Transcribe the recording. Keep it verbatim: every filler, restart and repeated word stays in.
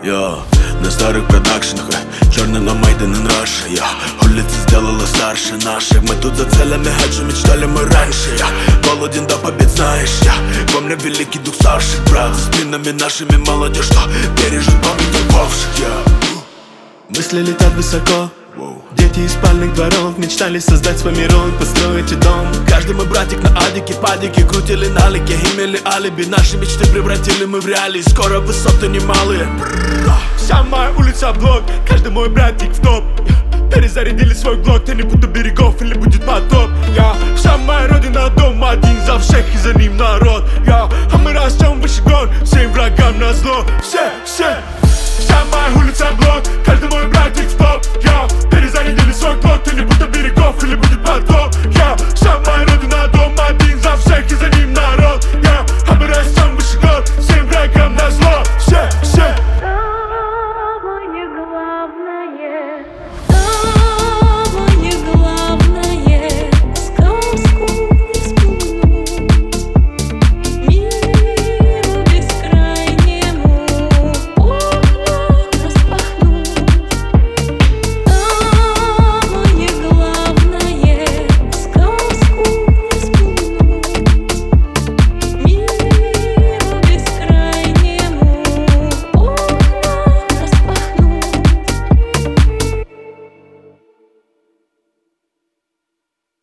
Я на старых продакшенах, черный на Made in Russia. Я улица сделала старше наших. Мы тут за целями хеджи, мечтали мы раньше. Я голоден до побед, знаешь. Я помню великий дух старших, брат. За спинами нашими молодежь, что пережил память упавших. Я мысли летят высоко. Дети из спальных дворов мечтали создать свой мирок, построить и дом. Каждый мой братик на адике, падике крутили налики, имели алиби. Наши мечты превратили мы в реалии. Скоро высоты немалые. Вся моя улица блок, каждый мой братик в топ. Перезарядили свой глок, ты не буду берегов или будет потоп. Я вся моя родина, дом один за всех и за ним народ. Я, а мы растем выше гор, всем врагам на зло. Все, все. Вся моя улица блок, каждый мой братик в топ. Я перезарядили свой глок, ты не будто берегов или будет потоп. Я